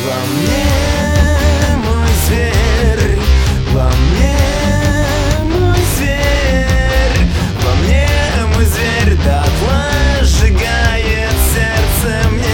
Во мне мой зверь, во мне мой зверь, во мне мой зверь дотла сжигает сердце мне.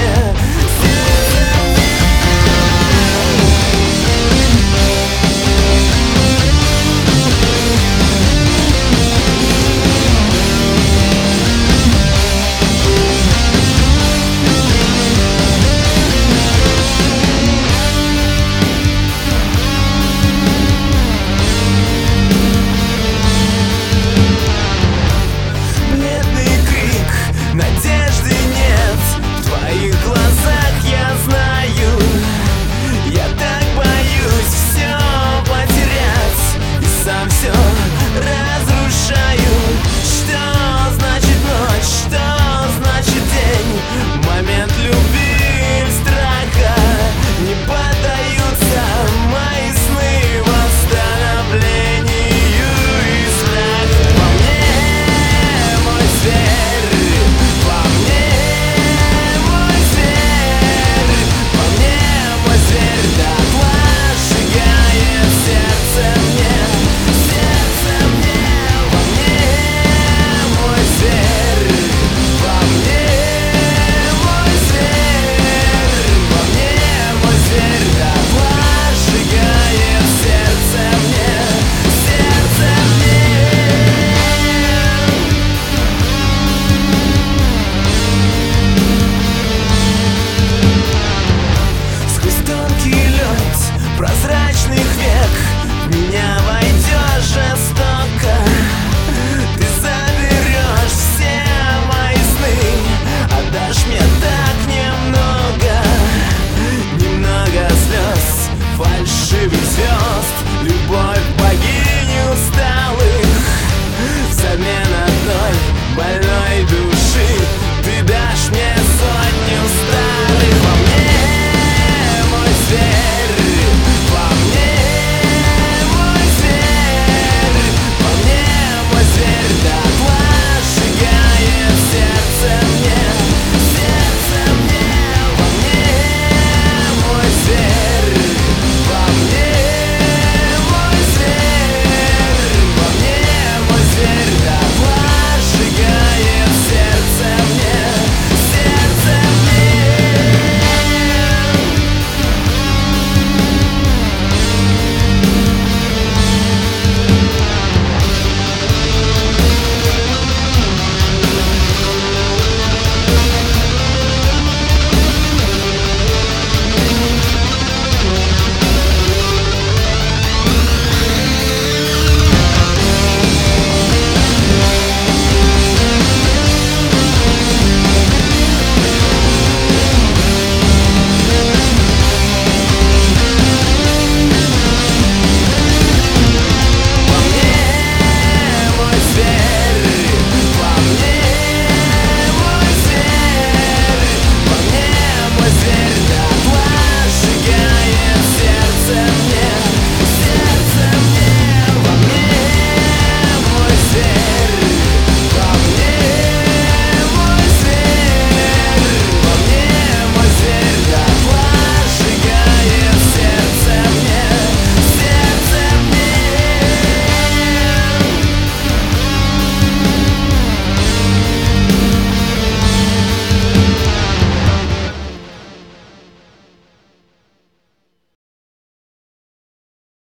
Надежды нет в твоих глазах, я знаю. Я так боюсь все потерять и сам все разрушаю. Что значит ночь, что значит день? Момент любви или страха не поддаются мои сны восстановлению и страха. Во мне мой зверь, во мне мой зверь дотла сжигает сердце мне, сердце мне. Во мне мой зверь, во мне мой зверь, во мне мой зверь дотла сжигает сердце мне, сердце мне. Сквозь тонкий лед, прозрачный